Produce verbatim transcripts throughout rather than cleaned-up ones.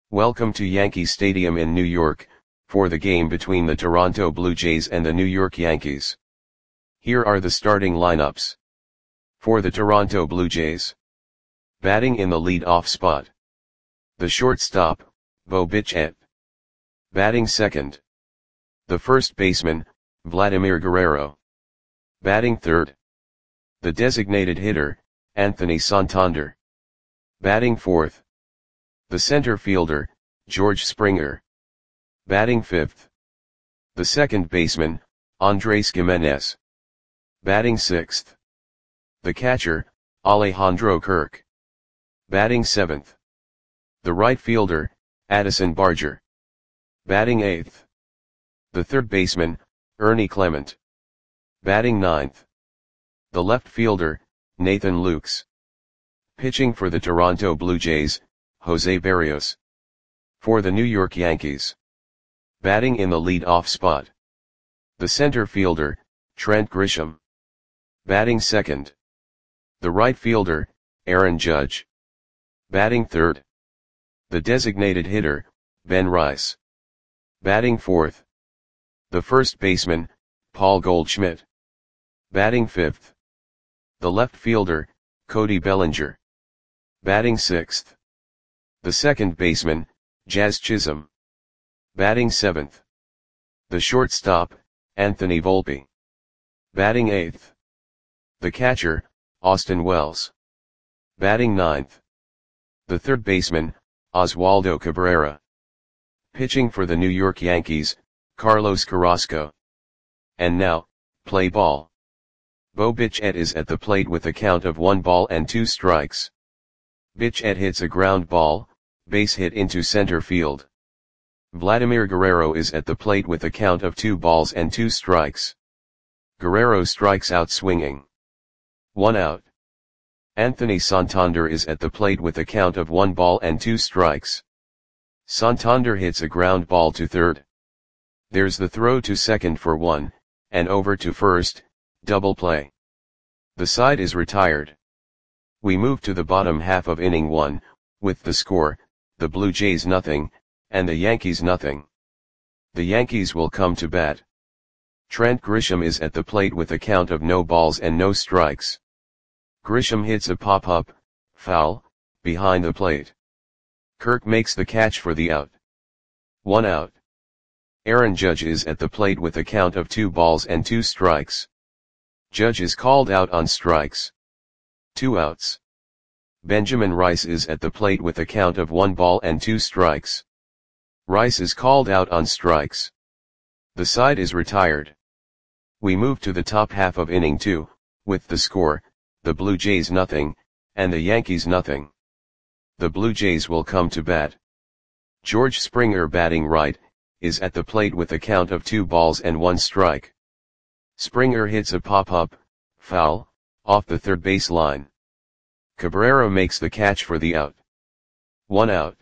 Welcome to Yankee Stadium in New York, for the game between the Toronto Blue Jays and the New York Yankees. Here are the starting lineups. For the Toronto Blue Jays. Batting in the lead-off spot. The shortstop, Bo Bichette. Batting second. The first baseman, Vladimir Guerrero. Batting third. The designated hitter, Anthony Santander. Batting fourth. The center fielder, George Springer. Batting fifth. The second baseman, Andres Gimenez. Batting sixth. The catcher, Alejandro Kirk. Batting seventh. The right fielder, Addison Barger. Batting eighth. The third baseman, Ernie Clement. Batting ninth. The left fielder, Nathan Lukes. Pitching for the Toronto Blue Jays, Jose Berrios. For the New York Yankees. Batting in the lead-off spot. The center fielder, Trent Grisham. Batting second. The right fielder, Aaron Judge. Batting third. The designated hitter, Ben Rice. Batting fourth. The first baseman, Paul Goldschmidt. Batting fifth. The left fielder, Cody Bellinger. Batting sixth. The second baseman, Jazz Chisholm. Batting seventh. The shortstop, Anthony Volpe. Batting eighth. The catcher, Austin Wells. Batting ninth. The third baseman, Oswaldo Cabrera. Pitching for the New York Yankees, Carlos Carrasco. And now, play ball. Bo Bichette is at the plate with a count of one ball and two strikes. Bichette hits a ground ball, base hit into center field. Vladimir Guerrero is at the plate with a count of two balls and two strikes. Guerrero strikes out swinging. One out. Anthony Santander is at the plate with a count of one ball and two strikes. Santander hits a ground ball to third. There's the throw to second for one, and over to first, double play. The side is retired. We move to the bottom half of inning one, with the score, the Blue Jays nothing, and the Yankees nothing. The Yankees will come to bat. Trent Grisham is at the plate with a count of no balls and no strikes. Grisham hits a pop-up, foul, behind the plate. Kirk makes the catch for the out. One out. Aaron Judge is at the plate with a count of two balls and two strikes. Judge is called out on strikes. Two outs. Benjamin Rice is at the plate with a count of one ball and two strikes. Rice is called out on strikes. The side is retired. We move to the top half of inning two, with the score, the Blue Jays nothing, and the Yankees nothing. The Blue Jays will come to bat. George Springer, batting right, is at the plate with a count of two balls and one strike. Springer hits a pop-up, foul, off the third base line. Cabrera makes the catch for the out. One out.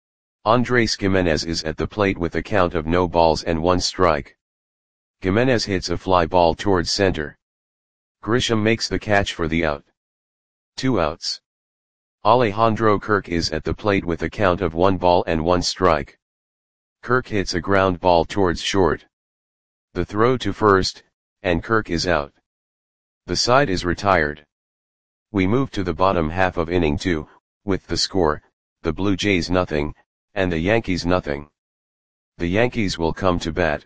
Andres Gimenez is at the plate with a count of no balls and one strike. Gimenez hits a fly ball towards center. Grisham makes the catch for the out. Two outs. Alejandro Kirk is at the plate with a count of one ball and one strike. Kirk hits a ground ball towards short. The throw to first, and Kirk is out. The side is retired. We move to the bottom half of inning two, with the score, the Blue Jays nothing, and the Yankees nothing. The Yankees will come to bat.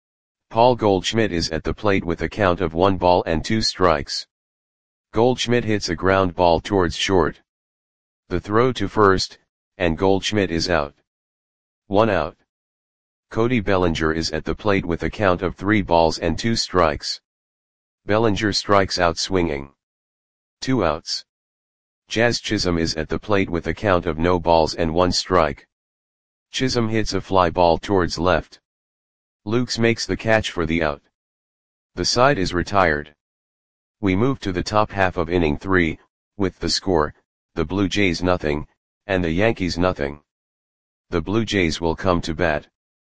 Paul Goldschmidt is at the plate with a count of one ball and two strikes. Goldschmidt hits a ground ball towards short. The throw to first, and Goldschmidt is out. One out. Cody Bellinger is at the plate with a count of three balls and two strikes. Bellinger strikes out swinging. Two outs. Jazz Chisholm is at the plate with a count of no balls and one strike. Chisholm hits a fly ball towards left. Lukes makes the catch for the out. The side is retired. We move to the top half of inning three, with the score, the Blue Jays nothing, and the Yankees nothing. The Blue Jays will come to bat.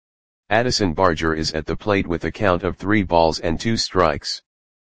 Addison Barger is at the plate with a count of three balls and two strikes.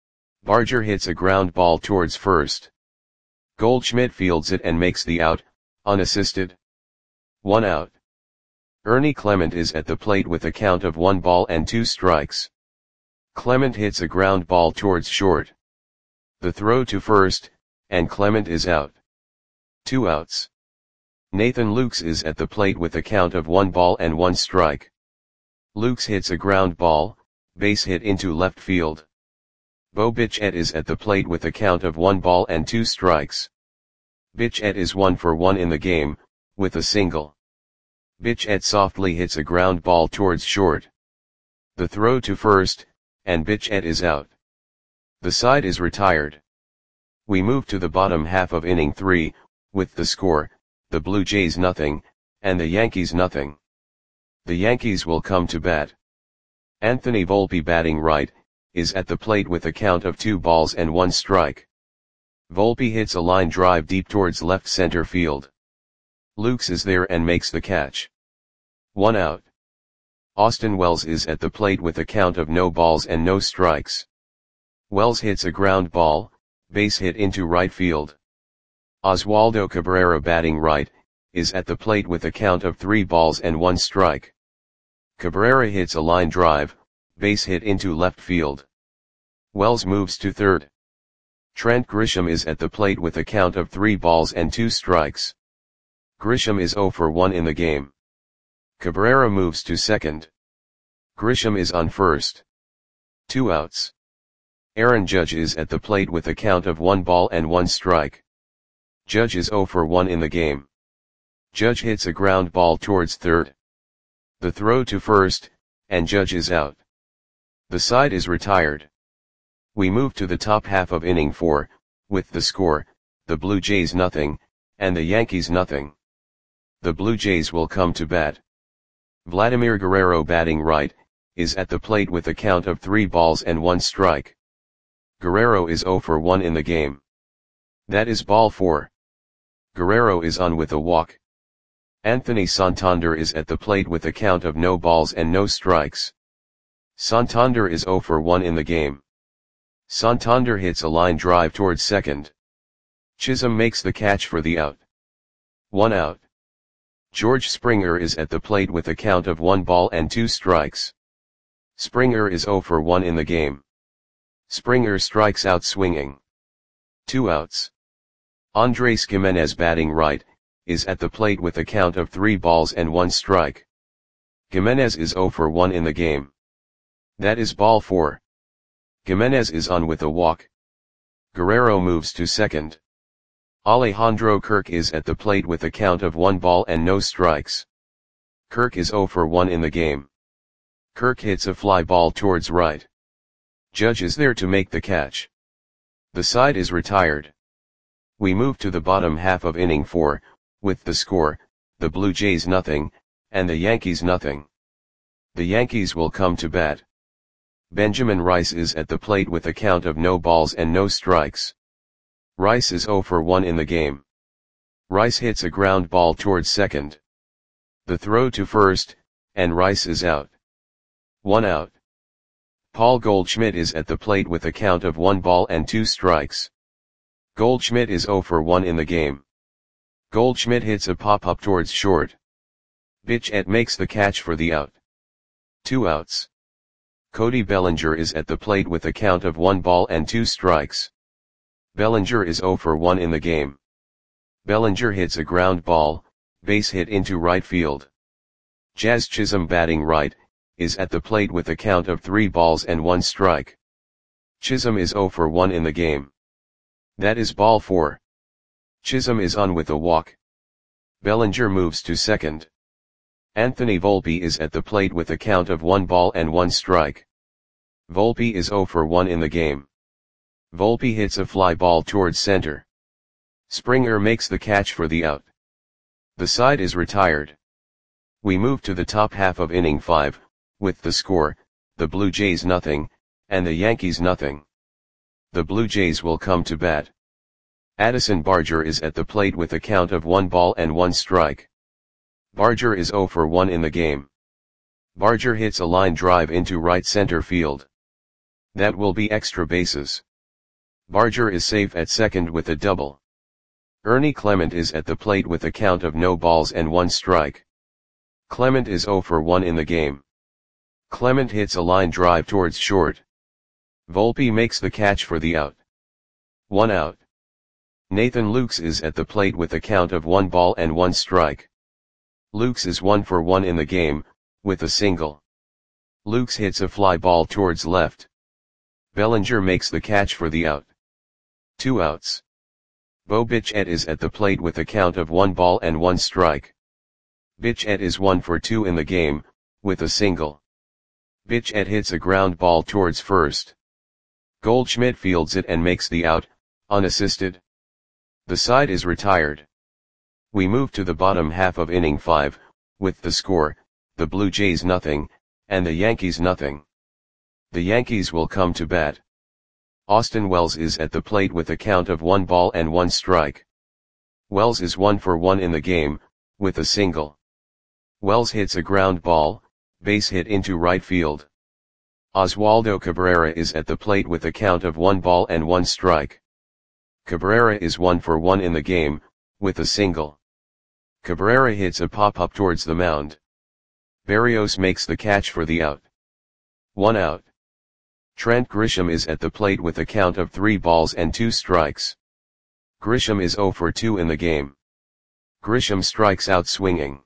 Barger hits a ground ball towards first. Goldschmidt fields it and makes the out, unassisted. One out. Ernie Clement is at the plate with a count of one ball and two strikes. Clement hits a ground ball towards short. The throw to first, and Clement is out. Two outs. Nathan Lukes is at the plate with a count of one ball and one strike. Lukes hits a ground ball, base hit into left field. Bo Bichette is at the plate with a count of one ball and two strikes. Bichette is one for one in the game, with a single. Bichette softly hits a ground ball towards short. The throw to first, and Bichette is out. The side is retired. We move to the bottom half of inning three, with the score, the Blue Jays nothing, and the Yankees nothing. The Yankees will come to bat. Anthony Volpe, batting right, is at the plate with a count of two balls and one strike. Volpe hits a line drive deep towards left center field. Lukes is there and makes the catch. One out. Austin Wells is at the plate with a count of no balls and no strikes. Wells hits a ground ball, base hit into right field. Oswaldo Cabrera, batting right, is at the plate with a count of three balls and one strike. Cabrera hits a line drive, base hit into left field. Wells moves to third. Trent Grisham is at the plate with a count of three balls and two strikes. Grisham is zero for one in the game. Cabrera moves to second. Grisham is on first. Two outs. Aaron Judge is at the plate with a count of one ball and one strike. Judge is zero for one in the game. Judge hits a ground ball towards third. The throw to first, and Judge is out. The side is retired. We move to the top half of inning four, with the score, the Blue Jays nothing, and the Yankees nothing. The Blue Jays will come to bat. Vladimir Guerrero, batting right, is at the plate with a count of three balls and one strike. Guerrero is zero for one in the game. That is ball four. Guerrero is on with a walk. Anthony Santander is at the plate with a count of no balls and no strikes. Santander is zero for one in the game. Santander hits a line drive towards second. Chisholm makes the catch for the out. One out. George Springer is at the plate with a count of one ball and two strikes. Springer is zero for one in the game. Springer strikes out swinging. Two outs. Andres Gimenez, batting right, is at the plate with a count of three balls and one strike. Gimenez is zero for one in the game. That is ball four. Gimenez is on with a walk. Guerrero moves to second. Alejandro Kirk is at the plate with a count of one ball and no strikes. Kirk is zero for one in the game. Kirk hits a fly ball towards right. Judge is there to make the catch. The side is retired. We move to the bottom half of inning four, with the score, the Blue Jays nothing, and the Yankees nothing. The Yankees will come to bat. Benjamin Rice is at the plate with a count of no balls and no strikes. Rice is zero for one in the game. Rice hits a ground ball towards second. The throw to first, and Rice is out. One out. Paul Goldschmidt is at the plate with a count of one ball and two strikes. Goldschmidt is zero for one in the game. Goldschmidt hits a pop-up towards short. Bichette makes the catch for the out. Two outs. Cody Bellinger is at the plate with a count of one ball and two strikes. Bellinger is zero for one in the game. Bellinger hits a ground ball, base hit into right field. Jazz Chisholm, batting right, is at the plate with a count of three balls and one strike. Chisholm is zero for one in the game. That is ball four. Chisholm is on with a walk. Bellinger moves to second. Anthony Volpe is at the plate with a count of one ball and one strike. Volpe is zero for one in the game. Volpe hits a fly ball towards center. Springer makes the catch for the out. The side is retired. We move to the top half of inning five, with the score, the Blue Jays nothing, and the Yankees nothing. The Blue Jays will come to bat. Addison Barger is at the plate with a count of one ball and one strike. Barger is zero for one in the game. Barger hits a line drive into right center field. That will be extra bases. Barger is safe at second with a double. Ernie Clement is at the plate with a count of no balls and one strike. Clement is zero for one in the game. Clement hits a line drive towards short. Volpe makes the catch for the out. One out. Nathan Lukes is at the plate with a count of one ball and one strike. Lukes is one for one in the game, with a single. Lukes hits a fly ball towards left. Bellinger makes the catch for the out. Two outs. Bo Bichette is at the plate with a count of one ball and one strike. Bichette is one for two in the game, with a single. Bichette hits a ground ball towards first. Goldschmidt fields it and makes the out, unassisted. The side is retired. We move to the bottom half of inning five, with the score, the Blue Jays nothing, and the Yankees nothing. The Yankees will come to bat. Austin Wells is at the plate with a count of one ball and one strike. Wells is one for one in the game, with a single. Wells hits a ground ball, base hit into right field. Oswaldo Cabrera is at the plate with a count of one ball and one strike. Cabrera is one for one in the game, with a single. Cabrera hits a pop-up towards the mound. Berrios makes the catch for the out. One out. Trent Grisham is at the plate with a count of three balls and two strikes. Grisham is zero for two in the game. Grisham strikes out swinging.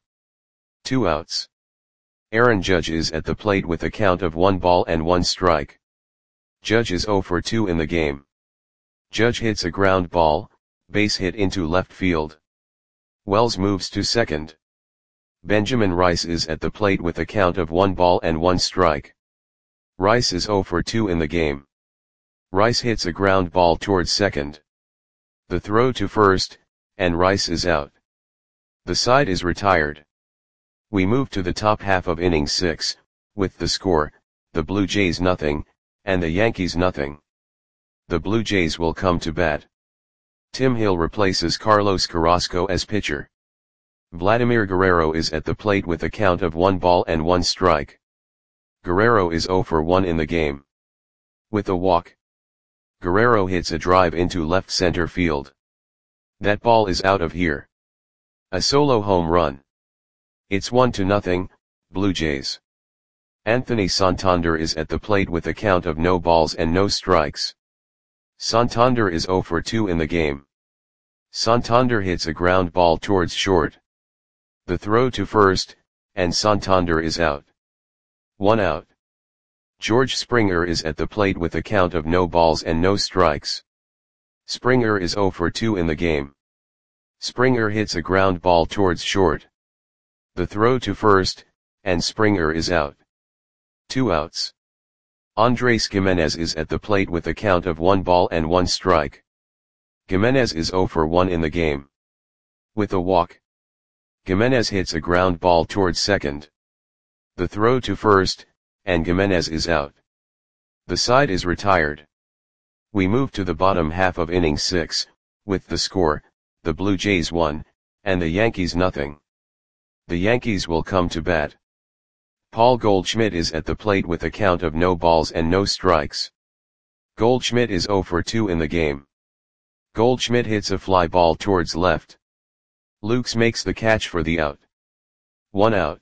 Two outs. Aaron Judge is at the plate with a count of one ball and one strike. Judge is zero for two in the game. Judge hits a ground ball, base hit into left field. Wells moves to second. Benjamin Rice is at the plate with a count of one ball and one strike. Rice is zero for two in the game. Rice hits a ground ball towards second. The throw to first, and Rice is out. The side is retired. We move to the top half of inning six, with the score, the Blue Jays nothing, and the Yankees nothing. The Blue Jays will come to bat. Tim Hill replaces Carlos Carrasco as pitcher. Vladimir Guerrero is at the plate with a count of one ball and one strike. Guerrero is zero for one in the game. With a walk. Guerrero hits a drive into left center field. That ball is out of here. A solo home run. It's one to nothing, Blue Jays. Anthony Santander is at the plate with a count of no balls and no strikes. Santander is zero for two in the game. Santander hits a ground ball towards short. The throw to first, and Santander is out. One out. George Springer is at the plate with a count of no balls and no strikes. Springer is zero for two in the game. Springer hits a ground ball towards short. The throw to first, and Springer is out. Two outs. Andres Gimenez is at the plate with a count of one ball and one strike. Gimenez is zero for one in the game. With a walk. Gimenez hits a ground ball towards second. The throw to first, and Gimenez is out. The side is retired. We move to the bottom half of inning six, with the score, the Blue Jays one, and the Yankees nothing. The Yankees will come to bat. Paul Goldschmidt is at the plate with a count of no balls and no strikes. Goldschmidt is zero for two in the game. Goldschmidt hits a fly ball towards left. Lukes makes the catch for the out. One out.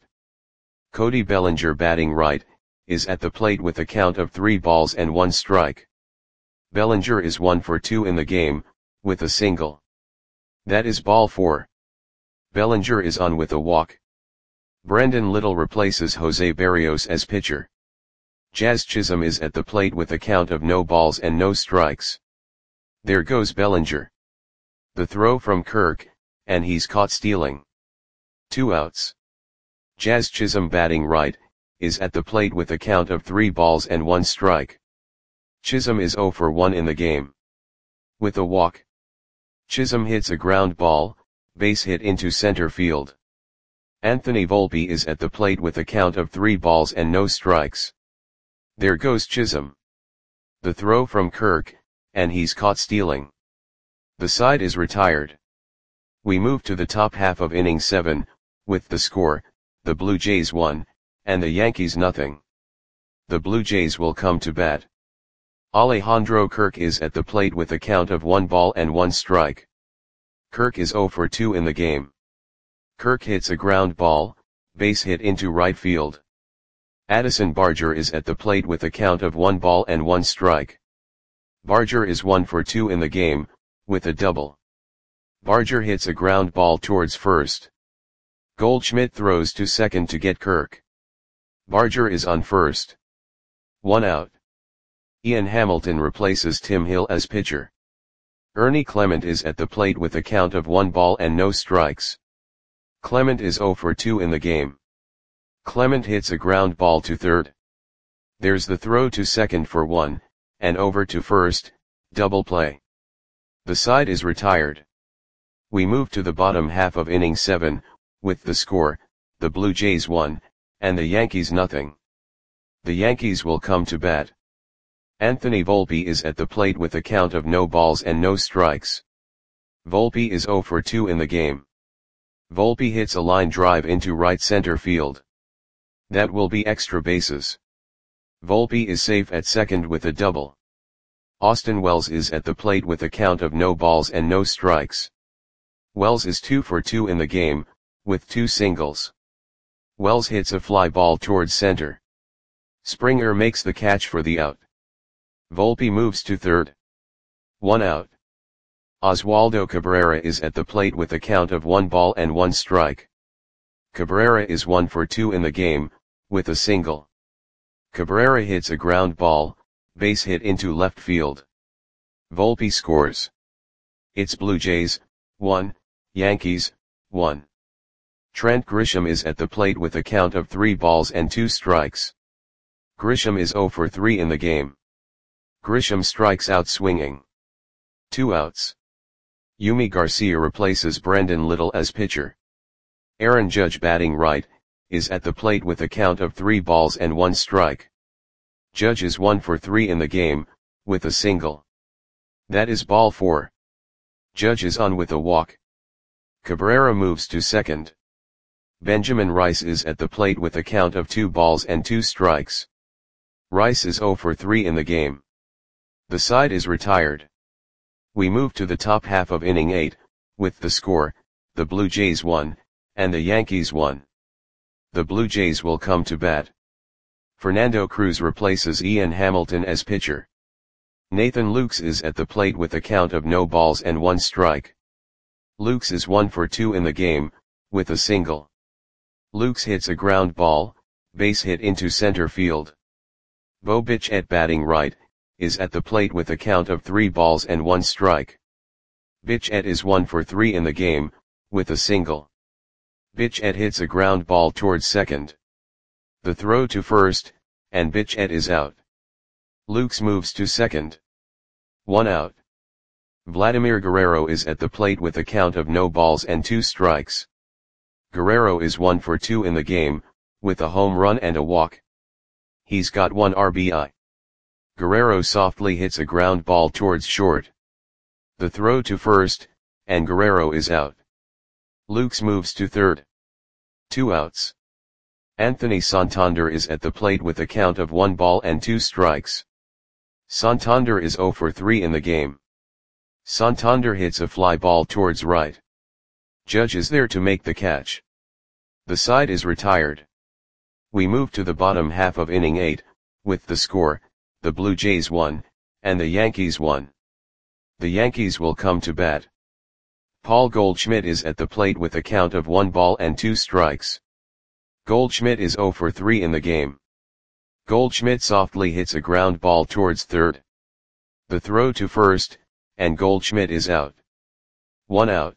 Cody Bellinger, batting right, is at the plate with a count of three balls and one strike. Bellinger is one for two in the game, with a single. That is ball four. Bellinger is on with a walk. Brendan Little replaces Jose Berrios as pitcher. Jazz Chisholm is at the plate with a count of no balls and no strikes. There goes Bellinger. The throw from Kirk, and he's caught stealing. Two outs. Jazz Chisholm, batting right, is at the plate with a count of three balls and one strike. Chisholm is zero for one in the game. With a walk. Chisholm hits a ground ball, base hit into center field. Anthony Volpe is at the plate with a count of three balls and no strikes. There goes Chisholm. The throw from Kirk, and he's caught stealing. The side is retired. We move to the top half of inning seven, with the score, the Blue Jays one, and the Yankees nothing. The Blue Jays will come to bat. Alejandro Kirk is at the plate with a count of one ball and one strike. Kirk is zero for two in the game. Kirk hits a ground ball, base hit into right field. Addison Barger is at the plate with a count of one ball and one strike. Barger is one for two in the game, with a double. Barger hits a ground ball towards first. Goldschmidt throws to second to get Kirk. Barger is on first. One out. Ian Hamilton replaces Tim Hill as pitcher. Ernie Clement is at the plate with a count of one ball and no strikes. Clement is zero for two in the game. Clement hits a ground ball to third. There's the throw to second for one, and over to first, double play. The side is retired. We move to the bottom half of inning seven, with the score, the Blue Jays one, and the Yankees nothing. The Yankees will come to bat. Anthony Volpe is at the plate with a count of no balls and no strikes. Volpe is zero for two in the game. Volpe hits a line drive into right center field. That will be extra bases. Volpe is safe at second with a double. Austin Wells is at the plate with a count of no balls and no strikes. Wells is two for two in the game, with two singles. Wells hits a fly ball towards center. Springer makes the catch for the out. Volpe moves to third. One out. Oswaldo Cabrera is at the plate with a count of one ball and one strike. Cabrera is one for two in the game, with a single. Cabrera hits a ground ball, base hit into left field. Volpe scores. It's Blue Jays, one, Yankees, one. Trent Grisham is at the plate with a count of three balls and two strikes. Grisham is zero for three in the game. Grisham strikes out swinging. Two outs. Yumi Garcia replaces Brendan Little as pitcher. Aaron Judge, batting right, is at the plate with a count of three balls and one strike. Judge is one for three in the game, with a single. That is ball four. Judge is on with a walk. Cabrera moves to second. Benjamin Rice is at the plate with a count of two balls and two strikes. Rice is zero for three in the game. The side is retired. We move to the top half of inning eight, with the score, the Blue Jays one, and the Yankees one. The Blue Jays will come to bat. Fernando Cruz replaces Ian Hamilton as pitcher. Nathan Lukes is at the plate with a count of no balls and one strike. Lukes is one for two in the game, with a single. Lukes hits a ground ball, base hit into center field. Bo Bichette, batting right, is at the plate with a count of three balls and one strike. Bichette is one for three in the game, with a single. Bichette hits a ground ball towards second. The throw to first, and Bichette is out. Lukes moves to second. One out. Vladimir Guerrero is at the plate with a count of no balls and two strikes. Guerrero is one for two in the game, with a home run and a walk. He's got one R B I. Guerrero softly hits a ground ball towards short. The throw to first, and Guerrero is out. Lukes moves to third. Two outs. Anthony Santander is at the plate with a count of one ball and two strikes. Santander is zero for three in the game. Santander hits a fly ball towards right. Judge is there to make the catch. The side is retired. We move to the bottom half of inning eight, with the score, the Blue Jays one, and the Yankees one. The Yankees will come to bat. Paul Goldschmidt is at the plate with a count of one ball and two strikes. Goldschmidt is zero for three in the game. Goldschmidt softly hits a ground ball towards third. The throw to first, and Goldschmidt is out. One out.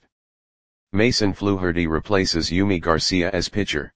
Mason Fluharty replaces Yumi Garcia as pitcher.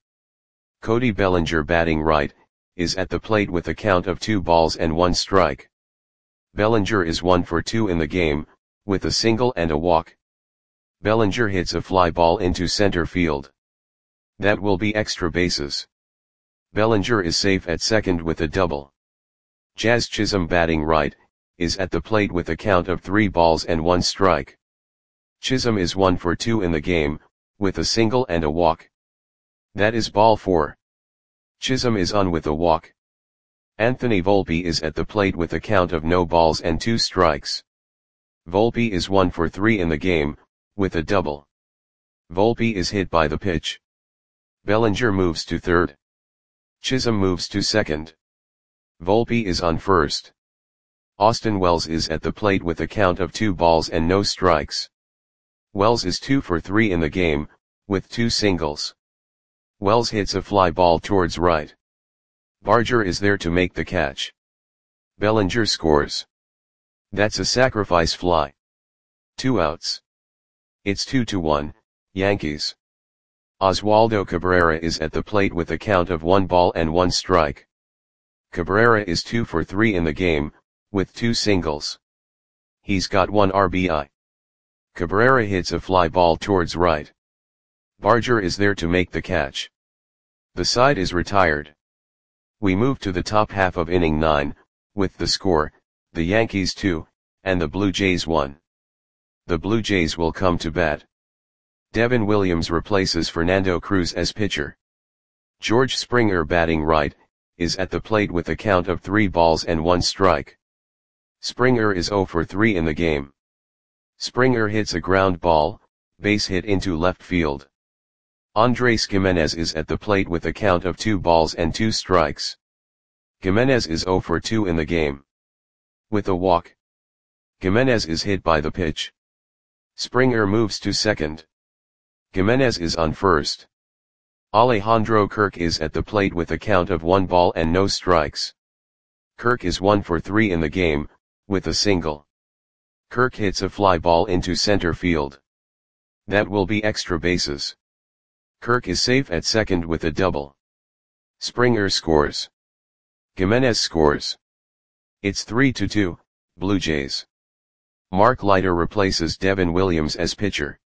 Cody Bellinger, batting right, is at the plate with a count of two balls and one strike. Bellinger is one for two in the game, with a single and a walk. Bellinger hits a fly ball into center field. That will be extra bases. Bellinger is safe at second with a double. Jazz Chisholm, batting right, is at the plate with a count of three balls and one strike. Chisholm is one for two in the game, with a single and a walk. That is ball four. Chisholm is on with a walk. Anthony Volpe is at the plate with a count of no balls and two strikes. Volpe is one for three in the game, with a double. Volpe is hit by the pitch. Bellinger moves to third. Chisholm moves to second. Volpe is on first. Austin Wells is at the plate with a count of two balls and no strikes. Wells is two for three in the game, with two singles. Wells hits a fly ball towards right. Barger is there to make the catch. Bellinger scores. That's a sacrifice fly. Two outs. It's two to one, Yankees. Oswaldo Cabrera is at the plate with a count of one ball and one strike. Cabrera is two for three in the game, with two singles. He's got one R B I. Cabrera hits a fly ball towards right. Barger is there to make the catch. The side is retired. We move to the top half of inning nine, with the score, the Yankees two, and the Blue Jays one. The Blue Jays will come to bat. Devin Williams replaces Fernando Cruz as pitcher. George Springer, batting right, is at the plate with a count of three balls and one strike. Springer is zero for three in the game. Springer hits a ground ball, base hit into left field. Andres Gimenez is at the plate with a count of two balls and two strikes. Gimenez is zero for two in the game. With a walk. Gimenez is hit by the pitch. Springer moves to second. Gimenez is on first. Alejandro Kirk is at the plate with a count of one ball and no strikes. Kirk is one for three in the game, with a single. Kirk hits a fly ball into center field. That will be extra bases. Kirk is safe at second with a double. Springer scores. Gimenez scores. It's three to two, Blue Jays. Mark Leiter replaces Devin Williams as pitcher.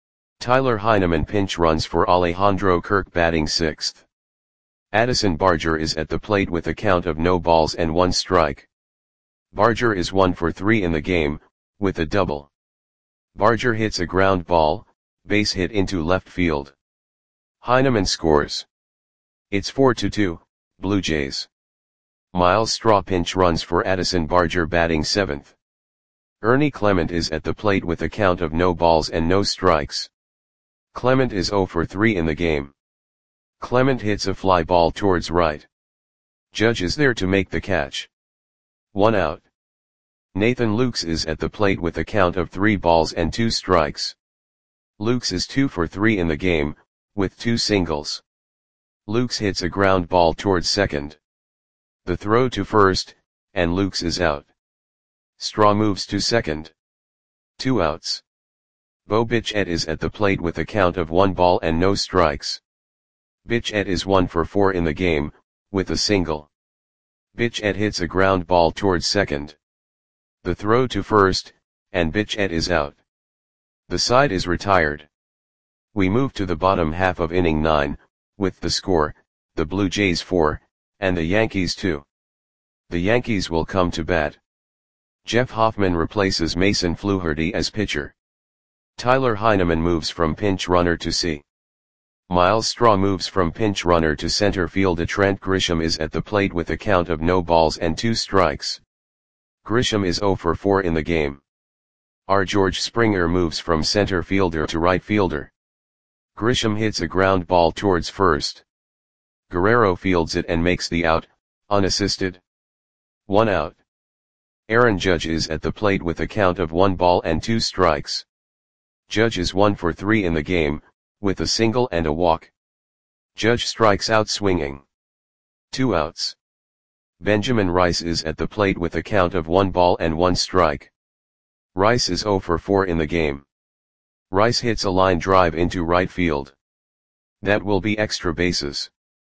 Tyler Heineman pinch runs for Alejandro Kirk, batting sixth. Addison Barger is at the plate with a count of no balls and one strike. Barger is one for three in the game, with a double. Barger hits a ground ball, base hit into left field. Heineman scores. It's four to two, Blue Jays. Miles Straw pinch runs for Addison Barger, batting seventh. Ernie Clement is at the plate with a count of no balls and no strikes. Clement is zero for three in the game. Clement hits a fly ball towards right. Judge is there to make the catch. One out. Nathan Lukes is at the plate with a count of three balls and two strikes. Lukes is two for three in the game, with two singles. Lukes hits a ground ball towards second. The throw to first, and Lukes is out. Straw moves to second. Two outs. Bo Bichette is at the plate with a count of one ball and no strikes. Bichette is one for four in the game, with a single. Bichette hits a ground ball towards second. The throw to first, and Bichette is out. The side is retired. We move to the bottom half of inning nine, with the score, the Blue Jays four, and the Yankees two. The Yankees will come to bat. Jeff Hoffman replaces Mason Fluharty as pitcher. Tyler Heineman moves from pinch runner to C. Miles Straw moves from pinch runner to center field. Trent Grisham is at the plate with a count of no balls and two strikes. Grisham is zero for four in the game. R. George Springer moves from center fielder to right fielder. Grisham hits a ground ball towards first. Guerrero fields it and makes the out, unassisted. One out. Aaron Judge is at the plate with a count of one ball and two strikes. Judge is one for three in the game, with a single and a walk. Judge strikes out swinging. Two outs. Benjamin Rice is at the plate with a count of one ball and one strike. Rice is zero for four in the game. Rice hits a line drive into right field. That will be extra bases.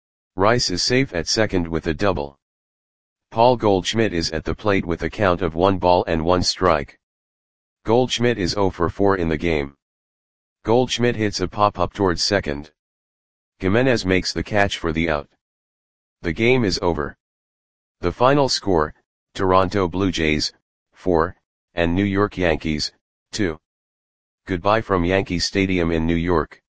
Rice is safe at second with a double. Paul Goldschmidt is at the plate with a count of one ball and one strike. Goldschmidt is zero for four in the game. Goldschmidt hits a pop-up towards second. Gimenez makes the catch for the out. The game is over. The final score, Toronto Blue Jays, four, and New York Yankees, two. Goodbye from Yankee Stadium in New York.